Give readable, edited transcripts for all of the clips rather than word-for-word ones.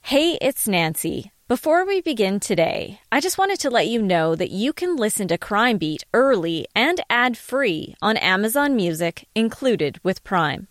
Hey, it's Nancy. Before we begin today, I just wanted to let you know that you can listen to Crime Beat early and ad-free on Amazon Music, included with Prime.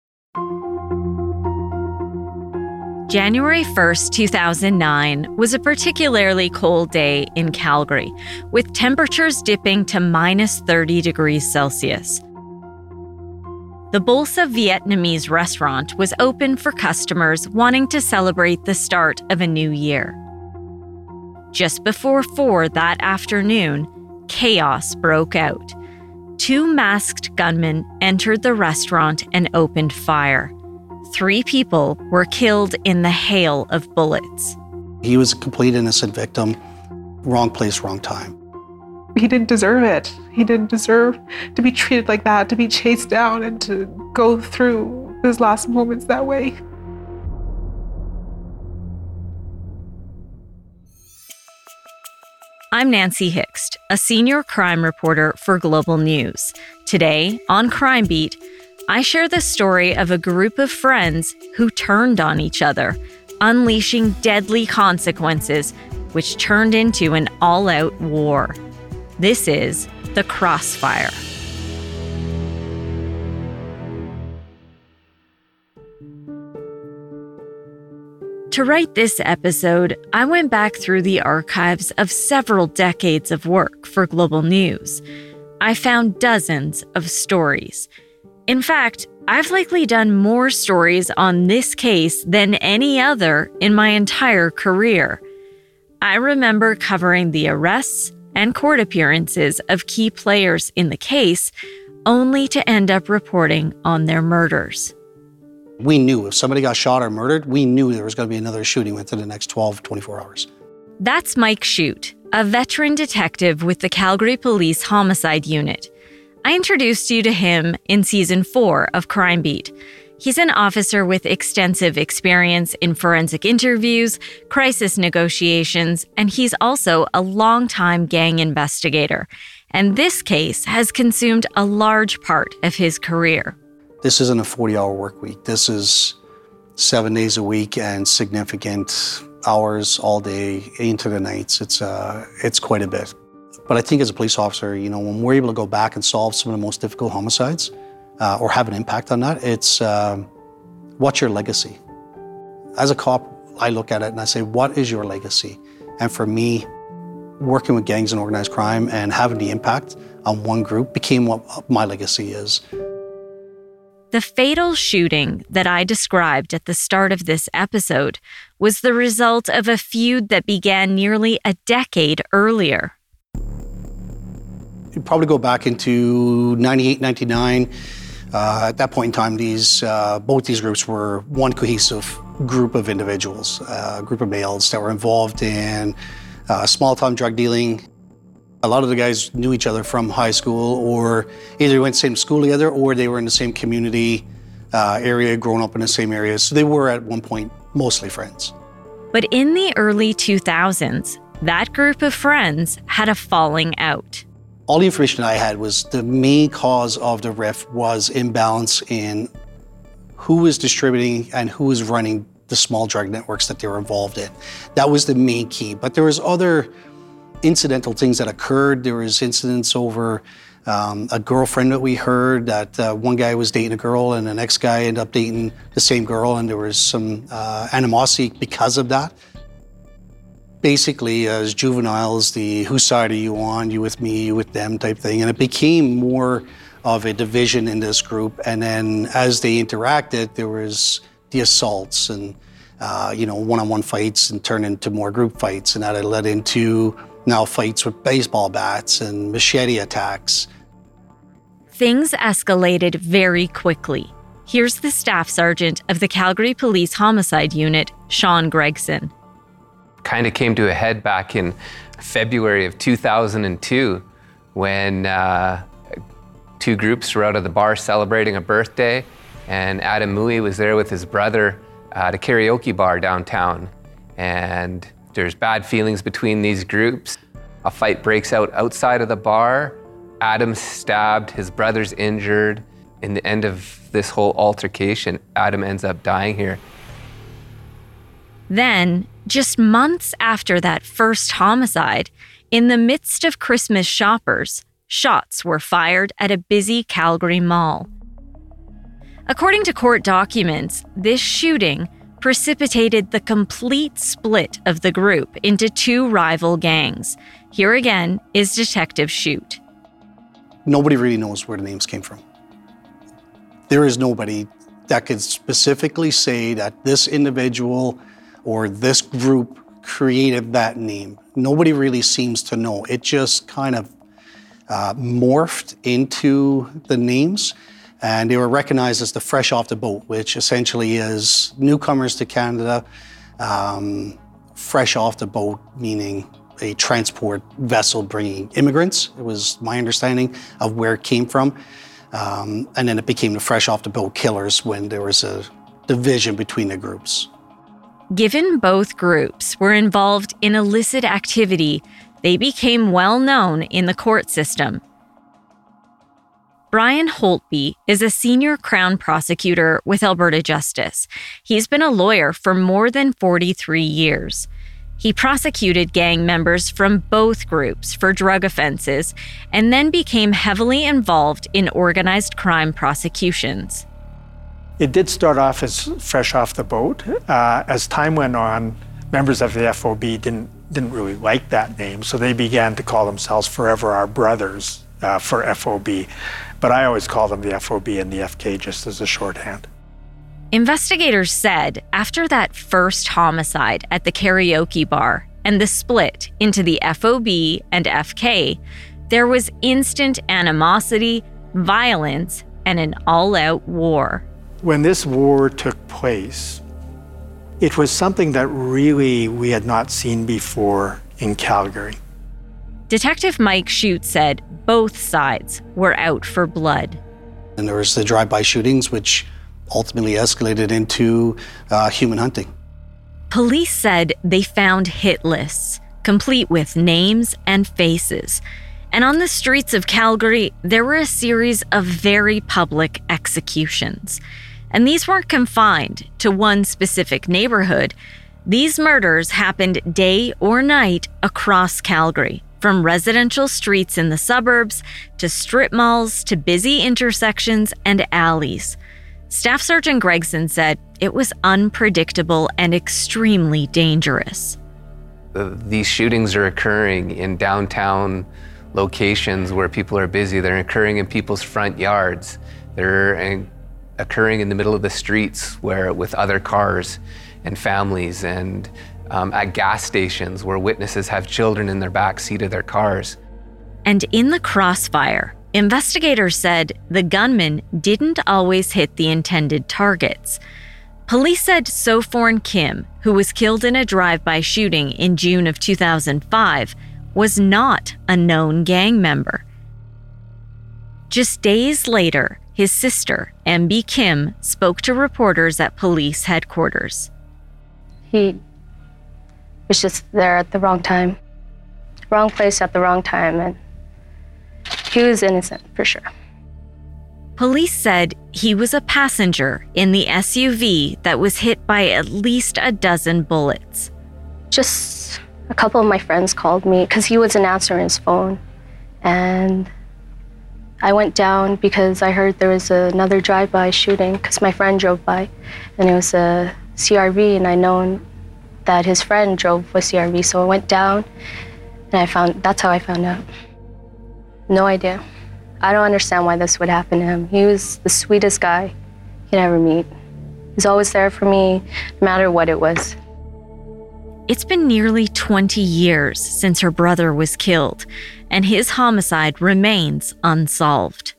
January 1st, 2009 was a particularly cold day in Calgary, with temperatures dipping to minus 30 degrees Celsius. The Bolsa Vietnamese restaurant was open for customers wanting to celebrate the start of a new year. Just before 4 that afternoon, chaos broke out. 2 masked gunmen entered the restaurant and opened fire. 3 people were killed in the hail of bullets. He was a complete innocent victim. Wrong place, wrong time. He didn't deserve it. He didn't deserve to be treated like that, to be chased down and to go through his last moments that way. I'm Nancy Hixt, a senior crime reporter for Global News. Today, on Crime Beat, I share the story of a group of friends who turned on each other, unleashing deadly consequences, which turned into an all-out war. This is The Crossfire. To write this episode, I went back through the archives of several decades of work for Global News. I found dozens of stories. In fact, I've likely done more stories on this case than any other in my entire career. I remember covering the arrests and court appearances of key players in the case, only to end up reporting on their murders. We knew if somebody got shot or murdered, we knew there was going to be another shooting within the next 12, 24 hours. That's Mike Shute, a veteran detective with the Calgary Police Homicide Unit. I introduced you to him in Season 4 of Crime Beat. He's an officer with extensive experience in forensic interviews, crisis negotiations, and he's also a longtime gang investigator. And this case has consumed a large part of his career. This isn't a 40-hour work week. This is 7 days a week and significant hours all day into the nights. It's quite a bit. But I think as a police officer, when we're able to go back and solve some of the most difficult homicides, or have an impact on that, it's what's your legacy? As a cop, I look at it and I say, what is your legacy? And for me, working with gangs and organized crime and having the impact on one group became what my legacy is. The fatal shooting that I described at the start of this episode was the result of a feud that began nearly a decade earlier. You'd probably go back into 98, 99. At that point in time, both these groups were one cohesive group of individuals, a group of males that were involved in small-time drug dealing. A lot of the guys knew each other from high school, or either went to the same school together, or they were in the same community area, growing up in the same area. So they were at one point mostly friends. But in the early 2000s, that group of friends had a falling out. All the information I had was the main cause of the rift was imbalance in who was distributing and who was running the small drug networks that they were involved in. That was the main key. But there was other incidental things that occurred. There was incidents over a girlfriend that we heard that one guy was dating a girl and the next guy ended up dating the same girl, and there was some animosity because of that. Basically, as juveniles, the whose side are you on, you with me, you with them type thing. And it became more of a division in this group. And then as they interacted, there was the assaults and, one-on-one fights and turned into more group fights. And that had led into now fights with baseball bats and machete attacks. Things escalated very quickly. Here's the staff sergeant of the Calgary Police Homicide Unit, Sean Gregson. Kind of came to a head back in February of 2002 when 2 groups were out at the bar celebrating a birthday, and Adam Mui was there with his brother at a karaoke bar downtown. And there's bad feelings between these groups. A fight breaks out outside of the bar. Adam's stabbed, his brother's injured. In the end of this whole altercation, Adam ends up dying here. Then, just months after that first homicide, in the midst of Christmas shoppers, shots were fired at a busy Calgary mall. According to court documents, this shooting precipitated the complete split of the group into two rival gangs. Here again is Detective Shute. Nobody really knows where the names came from. There is nobody that could specifically say that this individual or this group created that name. Nobody really seems to know. It just kind of morphed into the names, and they were recognized as the fresh off the boat, which essentially is newcomers to Canada, fresh off the boat, meaning a transport vessel bringing immigrants. It was my understanding of where it came from. And then it became the fresh off the boat killers when there was a division between the groups. Given both groups were involved in illicit activity, they became well known in the court system. Brian Holtby is a senior Crown prosecutor with Alberta Justice. He's been a lawyer for more than 43 years. He prosecuted gang members from both groups for drug offenses and then became heavily involved in organized crime prosecutions. It did start off as fresh off the boat. As time went on, members of the FOB didn't really like that name, so they began to call themselves Forever Our Brothers for FOB. But I always call them the FOB and the FK just as a shorthand. Investigators said after that first homicide at the karaoke bar and the split into the FOB and FK, there was instant animosity, violence, and an all-out war. When this war took place, it was something that really we had not seen before in Calgary. Detective Mike Shute said both sides were out for blood. And there was the drive-by shootings, which ultimately escalated into human hunting. Police said they found hit lists, complete with names and faces. And on the streets of Calgary, there were a series of very public executions. And these weren't confined to one specific neighborhood. These murders happened day or night across Calgary, from residential streets in the suburbs to strip malls to busy intersections and alleys. Staff Sergeant Gregson said it was unpredictable and extremely dangerous. These shootings are occurring in downtown locations where people are busy. They're occurring in people's front yards. They're occurring in the middle of the streets with other cars and families, and at gas stations where witnesses have children in their back seat of their cars. And in the crossfire, investigators said the gunman didn't always hit the intended targets. Police said Sophorn Kim, who was killed in a drive-by shooting in June of 2005, was not a known gang member. Just days later, his sister, MB Kim, spoke to reporters at police headquarters. He was just there at the wrong time, wrong place at the wrong time, and he was innocent for sure. Police said he was a passenger in the SUV that was hit by at least a dozen bullets. Just a couple of my friends called me because he wasn't answering his phone, and I went down because I heard there was another drive-by shooting because my friend drove by, and it was a CRV, and I known that his friend drove a CRV, so I went down, and that's how I found out. No idea. I don't understand why this would happen to him. He was the sweetest guy you could ever meet. He's always there for me, no matter what it was. It's been nearly 20 years since her brother was killed, and his homicide remains unsolved.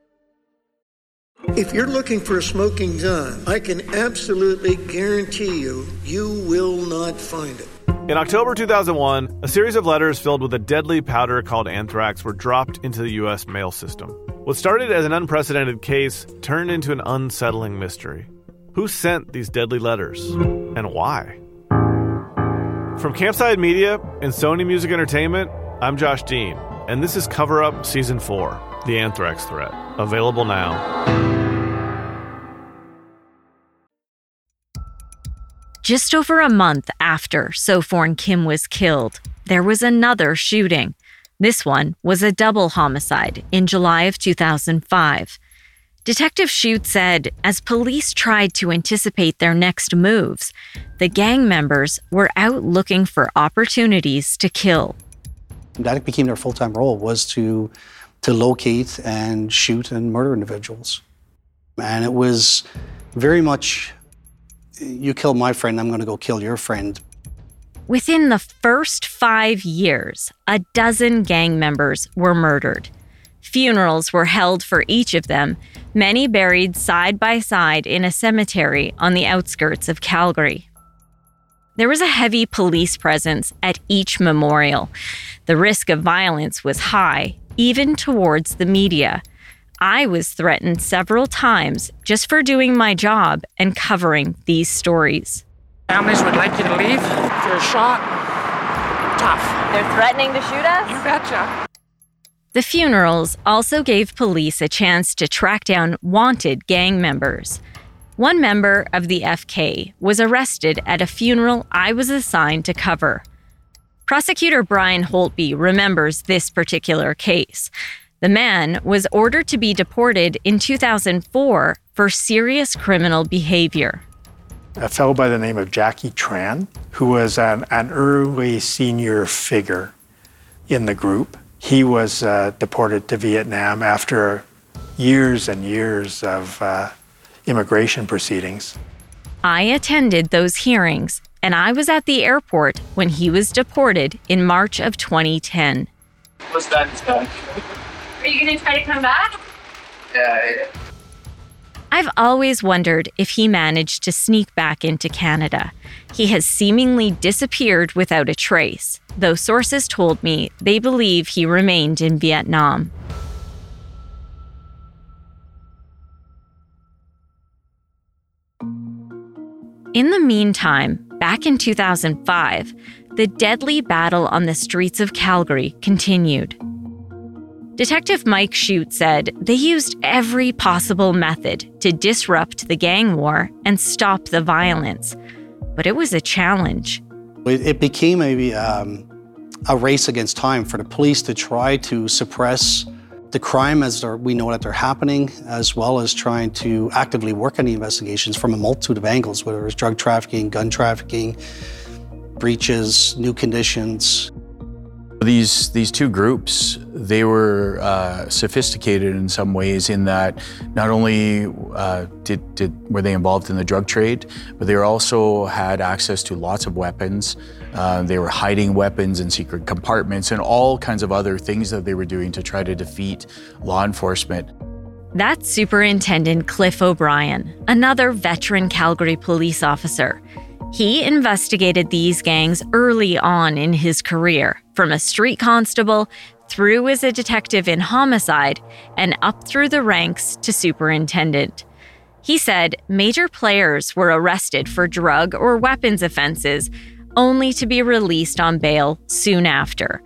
If you're looking for a smoking gun, I can absolutely guarantee you, you will not find it. In October 2001, a series of letters filled with a deadly powder called anthrax were dropped into the U.S. mail system. What started as an unprecedented case turned into an unsettling mystery. Who sent these deadly letters, and why? From Campside Media and Sony Music Entertainment, I'm Josh Dean, and this is Cover Up Season 4, The Anthrax Threat, available now. just over a month after Sophorn Kim was killed, there was another shooting. This one was a double homicide in July of 2005. Detective Shute said as police tried to anticipate their next moves, the gang members were out looking for opportunities to kill. That became their full-time role, was to locate and shoot and murder individuals. And it was very much, you kill my friend, I'm going to go kill your friend. Within the first 5 years, a dozen gang members were murdered. Funerals were held for each of them, many buried side by side in a cemetery on the outskirts of Calgary. There was a heavy police presence at each memorial. The risk of violence was high, even towards the media. I was threatened several times just for doing my job and covering these stories. Families would like you to leave if you're shot. Tough. They're threatening to shoot us? You betcha. The funerals also gave police a chance to track down wanted gang members. One member of the FK was arrested at a funeral I was assigned to cover. Prosecutor Brian Holtby remembers this particular case. The man was ordered to be deported in 2004 for serious criminal behavior. A fellow by the name of Jackie Tran, who was an early senior figure in the group. He was deported to Vietnam after years and years of immigration proceedings. I attended those hearings, and I was at the airport when he was deported in March of 2010. What's that? Are you going to try to come back? Yeah. I've always wondered if he managed to sneak back into Canada. He has seemingly disappeared without a trace, though sources told me they believe he remained in Vietnam. In the meantime, back in 2005, the deadly battle on the streets of Calgary continued. Detective Mike Shute said they used every possible method to disrupt the gang war and stop the violence. But it was a challenge. It became a race against time for the police to try to suppress the crime as we know that they're happening, as well as trying to actively work on the investigations from a multitude of angles, whether it's drug trafficking, gun trafficking, breaches, new conditions. These two groups, they were sophisticated in some ways in that not only were they involved in the drug trade, but they also had access to lots of weapons. They were hiding weapons in secret compartments and all kinds of other things that they were doing to try to defeat law enforcement. That's Superintendent Cliff O'Brien, another veteran Calgary police officer. He investigated these gangs early on in his career, from a street constable through as a detective in homicide and up through the ranks to superintendent. He said major players were arrested for drug or weapons offenses only to be released on bail soon after.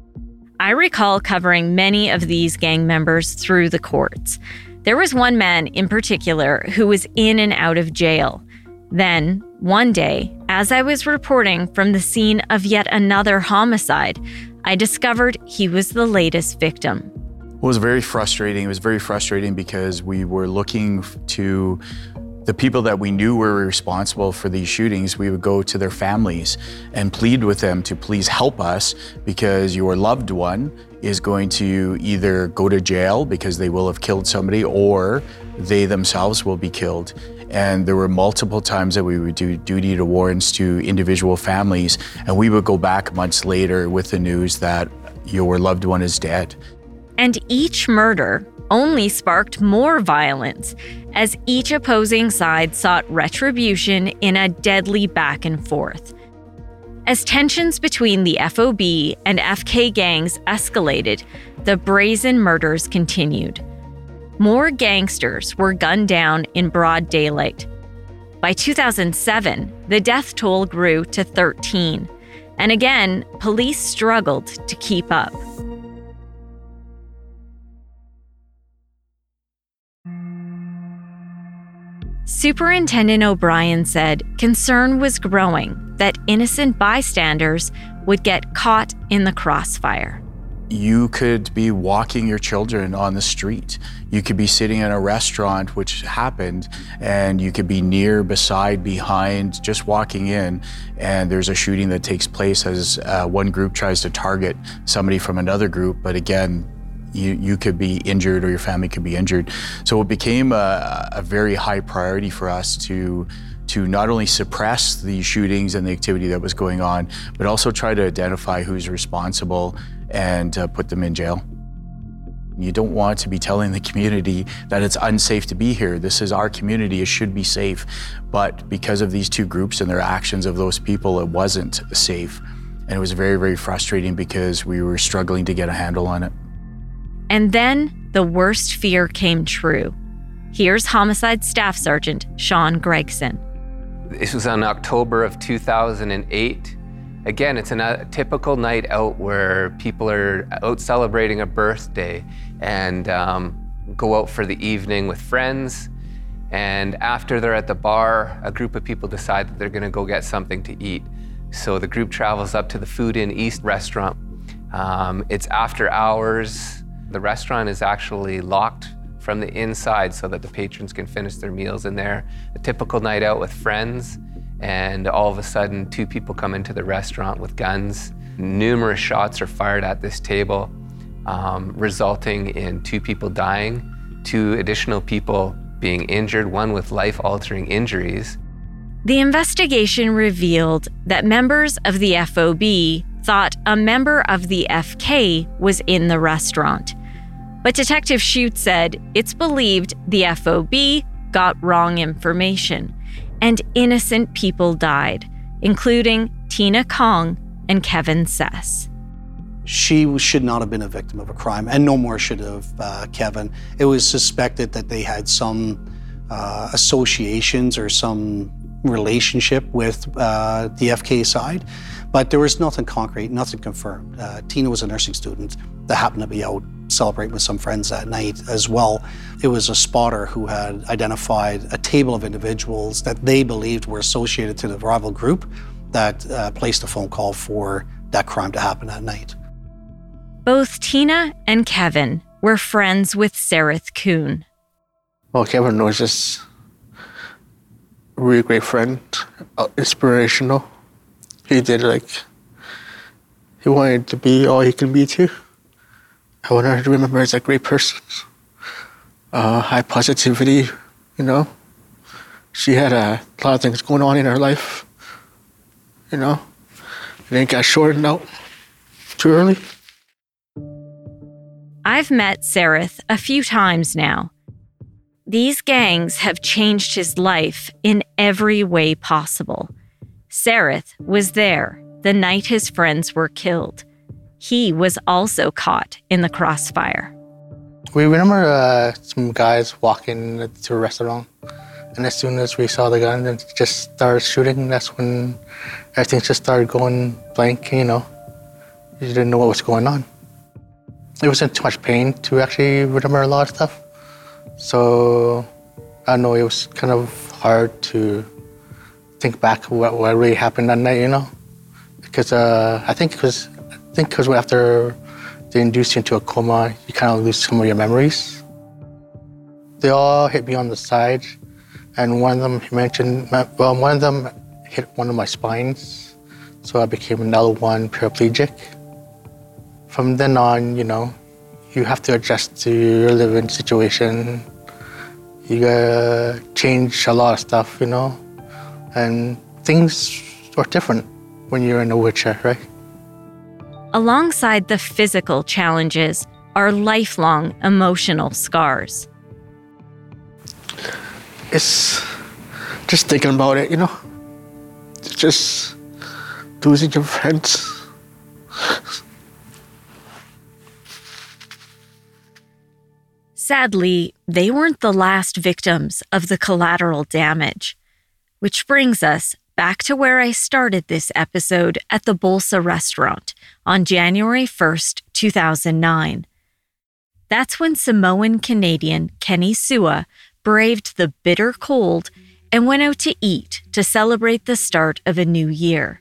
I recall covering many of these gang members through the courts. There was one man in particular who was in and out of jail. Then, one day, as I was reporting from the scene of yet another homicide, I discovered he was the latest victim. It was very frustrating. It was very frustrating because we were looking to the people that we knew were responsible for these shootings. We would go to their families and plead with them to please help us because your loved one is going to either go to jail because they will have killed somebody or they themselves will be killed. And there were multiple times that we would do duty to warrants to individual families, and we would go back months later with the news that your loved one is dead. And each murder only sparked more violence as each opposing side sought retribution in a deadly back and forth. As tensions between the FOB and FK gangs escalated, the brazen murders continued. More gangsters were gunned down in broad daylight. By 2007, the death toll grew to 13, and again, police struggled to keep up. Superintendent O'Brien said concern was growing that innocent bystanders would get caught in the crossfire. You could be walking your children on the street. You could be sitting in a restaurant, which happened, and you could be near, beside, behind, just walking in, and there's a shooting that takes place as one group tries to target somebody from another group, but again, you could be injured or your family could be injured. So it became a very high priority for us to not only suppress the shootings and the activity that was going on, but also try to identify who's responsible and put them in jail. You don't want to be telling the community that it's unsafe to be here. This is our community, it should be safe. But because of these two groups and their actions of those people, it wasn't safe. And it was very, very frustrating because we were struggling to get a handle on it. And then the worst fear came true. Here's Homicide Staff Sergeant Sean Gregson. This was in October of 2008. Again, it's a typical night out where people are out celebrating a birthday and go out for the evening with friends. And after they're at the bar, a group of people decide that they're gonna go get something to eat. So the group travels up to the Food Inn East restaurant. It's after hours. The restaurant is actually locked from the inside so that the patrons can finish their meals in there. A typical night out with friends. And all of a sudden, two people come into the restaurant with guns. Numerous shots are fired at this table, resulting in two people dying, two additional people being injured, one with life-altering injuries. The investigation revealed that members of the FOB thought a member of the FK was in the restaurant. But Detective Shute said it's believed the FOB got wrong information, and innocent people died, including Tina Kong and Kevin Sess. She should not have been a victim of a crime, and no more should have Kevin. It was suspected that they had some associations or some relationship with the FK side, but there was nothing concrete, nothing confirmed. Tina was a nursing student that happened to be out celebrating with some friends that night as well. It was a spotter who had identified a table of individuals that they believed were associated to the rival group that placed a phone call for that crime to happen that night. Both Tina and Kevin were friends with Sareth Kuhn. Well, Kevin was just a really great friend, inspirational. He wanted to be all he can be too. I want her to remember as a great person. High positivity, you know. She had a lot of things going on in her life, you know. And it got shortened out too early. I've met Sareth a few times now. These gangs have changed his life in every way possible. Sareth was there the night his friends were killed. He was also caught in the crossfire. We remember some guys walking to a restaurant, and as soon as we saw the gun and just started shooting, that's when everything just started going blank, you know. You didn't know what was going on. It wasn't too much pain to actually remember a lot of stuff. So, I don't know, it was kind of hard to think back what really happened that night, you know? Because I think because after they induce you into a coma, you kind of lose some of your memories. They all hit me on the side, and one of them hit one of my spines, so I became an L1 paraplegic. From then on, you know, you have to adjust to your living situation. You gotta change a lot of stuff, you know, and things are different when you're in a wheelchair, right? Alongside the physical challenges are lifelong emotional scars. It's just thinking about it, you know? It's just losing your friends. Sadly, they weren't the last victims of the collateral damage. Which brings us back to where I started this episode at the Bolsa restaurant on January 1st, 2009. That's when Samoan Canadian Kenny Sua braved the bitter cold and went out to eat to celebrate the start of a new year.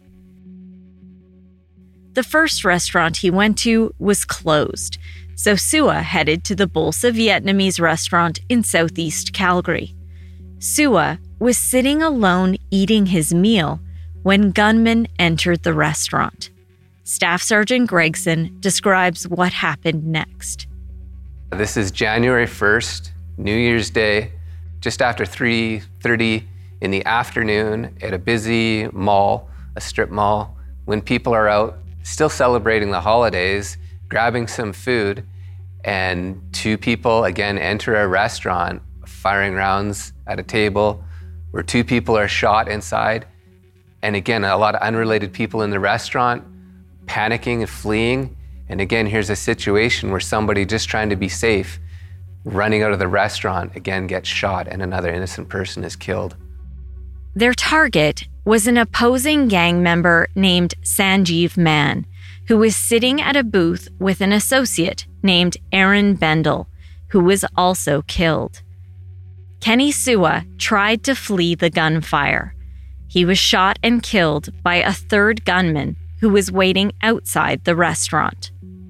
The first restaurant he went to was closed, so Sua headed to the Bolsa Vietnamese restaurant in southeast Calgary. Sua was sitting alone eating his meal when gunmen entered the restaurant. Staff Sergeant Gregson describes what happened next. This is January 1st, New Year's Day, just after 3:30 in the afternoon at a busy mall, a strip mall, when people are out still celebrating the holidays, grabbing some food, and two people again enter a restaurant, firing rounds at a table where two people are shot inside. And again, a lot of unrelated people in the restaurant panicking and fleeing. And again, here's a situation where somebody just trying to be safe, running out of the restaurant, again gets shot and another innocent person is killed. Their target was an opposing gang member named Sanjeev Mann, who was sitting at a booth with an associate named Aaron Bendel, who was also killed. Kenny Sua tried to flee the gunfire. He was shot and killed by a third gunman who was waiting outside the restaurant.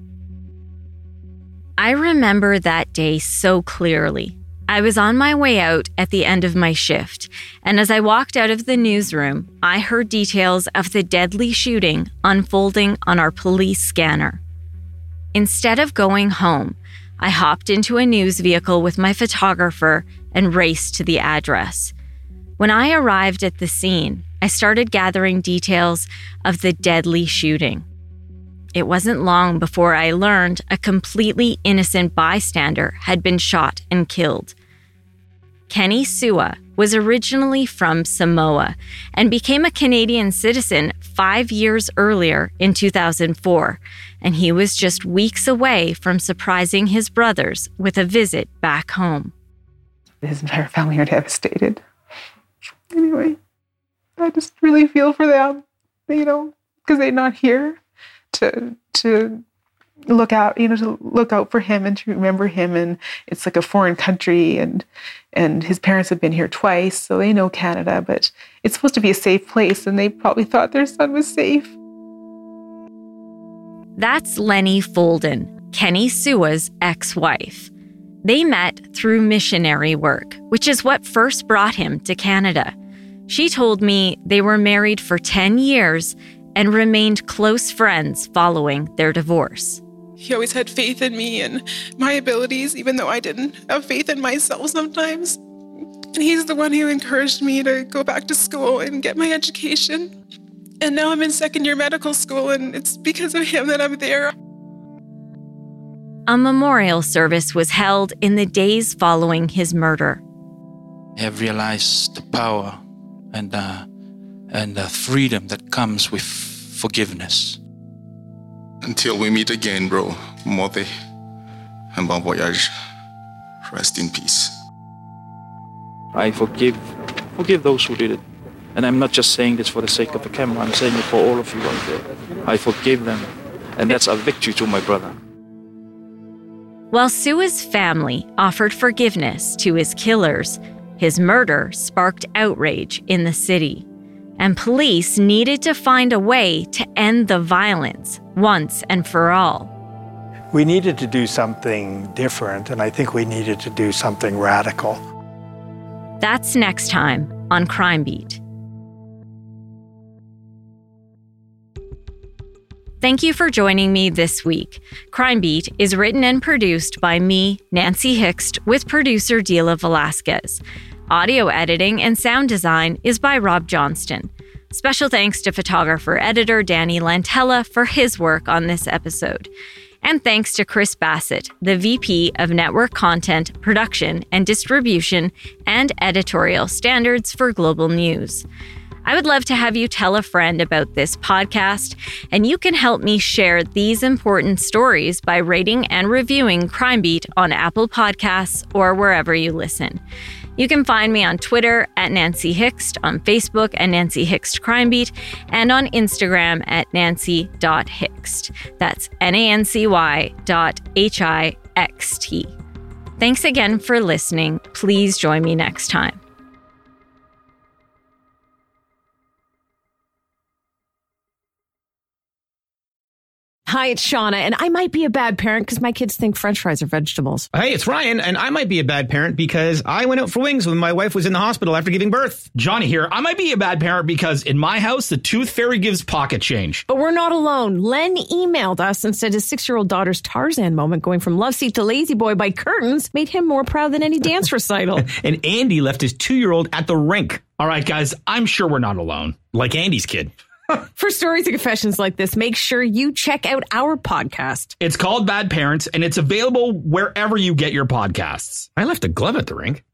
I remember that day so clearly. I was on my way out at the end of my shift, and as I walked out of the newsroom, I heard details of the deadly shooting unfolding on our police scanner. Instead of going home, I hopped into a news vehicle with my photographer and raced to the address. When I arrived at the scene, I started gathering details of the deadly shooting. It wasn't long before I learned a completely innocent bystander had been shot and killed. Kenny Sua was originally from Samoa and became a Canadian citizen 5 years earlier in 2004, and he was just weeks away from surprising his brothers with a visit back home. His entire family are devastated. Anyway, I just really feel for them, because they're not here to look out, to look out for him and to remember him. And it's like a foreign country, and his parents have been here twice, so they know Canada, but it's supposed to be a safe place, and they probably thought their son was safe. That's Lenny Folden, Kenny Sua's ex-wife. They met through missionary work, which is what first brought him to Canada. She told me they were married for 10 years and remained close friends following their divorce. He always had faith in me and my abilities, even though I didn't have faith in myself sometimes. And he's the one who encouraged me to go back to school and get my education. And now I'm in second-year medical school, and it's because of him that I'm there. A memorial service was held in the days following his murder. I have realized the power and the freedom that comes with forgiveness. Until we meet again, bro. Mote and bon voyage. Rest in peace. I forgive those who did it. And I'm not just saying this for the sake of the camera, I'm saying it for all of you out there. I forgive them, and that's a victory to my brother. While Sua's family offered forgiveness to his killers, his murder sparked outrage in the city, and police needed to find a way to end the violence once and for all. We needed to do something different, and I think we needed to do something radical. That's next time on Crime Beat. Thank you for joining me this week. Crime Beat is written and produced by me, Nancy Hixt, with producer Dila Velasquez. Audio editing and sound design is by Rob Johnston. Special thanks to photographer-editor Danny Lantella for his work on this episode. And thanks to Chris Bassett, the VP of Network Content, Production and Distribution and Editorial Standards for Global News. I would love to have you tell a friend about this podcast, and you can help me share these important stories by rating and reviewing Crime Beat on Apple Podcasts or wherever you listen. You can find me on Twitter at Nancy Hixt, on Facebook at Nancy Hixt Crime Beat, and on Instagram at nancy.hixt. That's nancy.hixt. Thanks again for listening. Please join me next time. Hi, it's Shauna, and I might be a bad parent because my kids think French fries are vegetables. Hey, it's Ryan, and I might be a bad parent because I went out for wings when my wife was in the hospital after giving birth. Johnny here. I might be a bad parent because in my house, the tooth fairy gives pocket change. But we're not alone. Len emailed us and said his 6-year-old daughter's Tarzan moment going from love seat to lazy boy by curtains made him more proud than any dance recital. And Andy left his 2-year-old at the rink. All right, guys, I'm sure we're not alone. Like Andy's kid. For stories and confessions like this, make sure you check out our podcast. It's called Bad Parents, and it's available wherever you get your podcasts. I left a glove at the rink.